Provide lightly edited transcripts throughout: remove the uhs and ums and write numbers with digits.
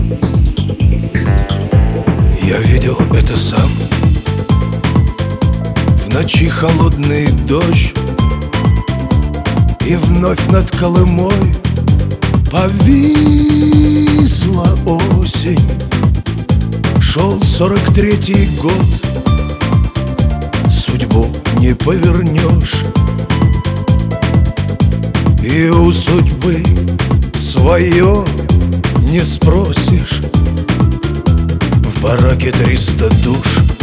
Я видел это сам. В ночи холодный дождь, и вновь над Колымой повисла осень. Шел 43-й год, судьбу не повернешь, и у судьбы свое не спросишь. В бараке 300 душ,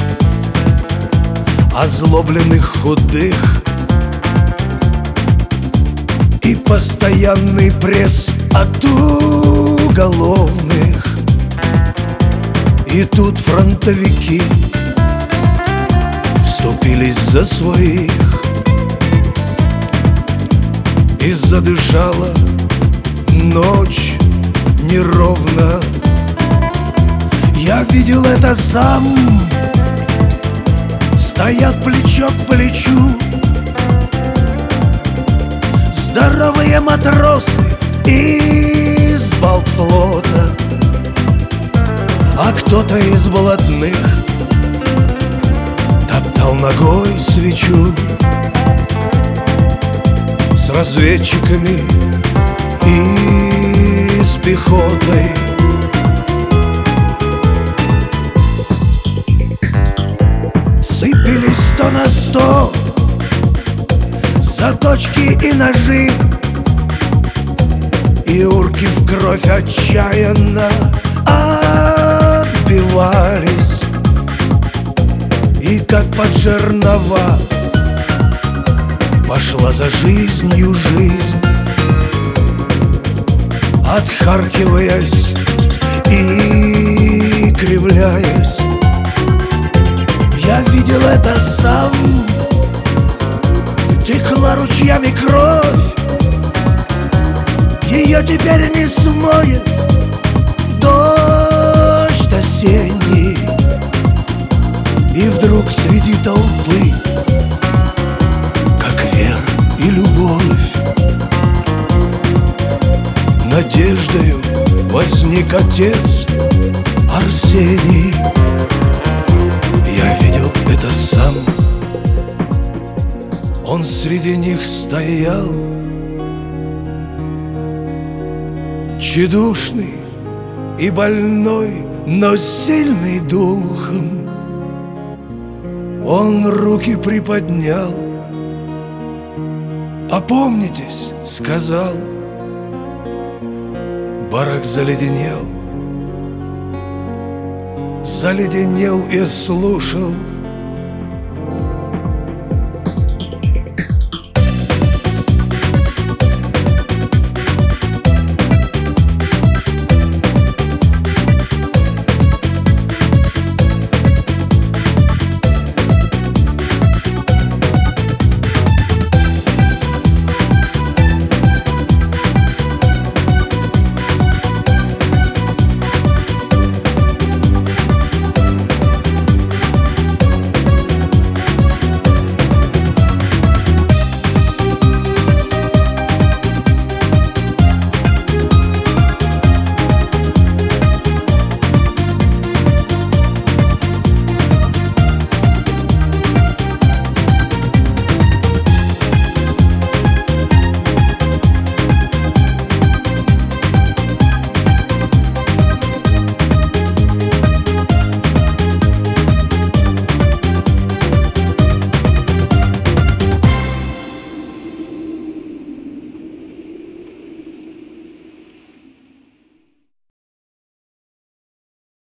озлобленных, худых, и постоянный пресс от уголовных. И тут фронтовики вступились за своих, и задышала ночь неровно. Я видел это сам. Стоят плечо к плечу здоровые матросы из Балтфлота, а кто-то из блатных топтал ногой свечу. С разведчиками и с пехотой сыпались 100 на 100 заточки и ножи, и урки в кровь отчаянно отбивались. И как под жернова пошла за жизнью жизнь, отхаркиваясь и кривляясь. Я видел это сам. Текла ручьями кровь, ее теперь не смоет дождь осенний. И вдруг среди толпы, как вера и любовь, надеждою возник отец Арсений. Я видел это сам. Он среди них стоял, тщедушный и больной, но сильный духом. Он руки приподнял. «Опомнитесь», — сказал. Барак заледенел и слушал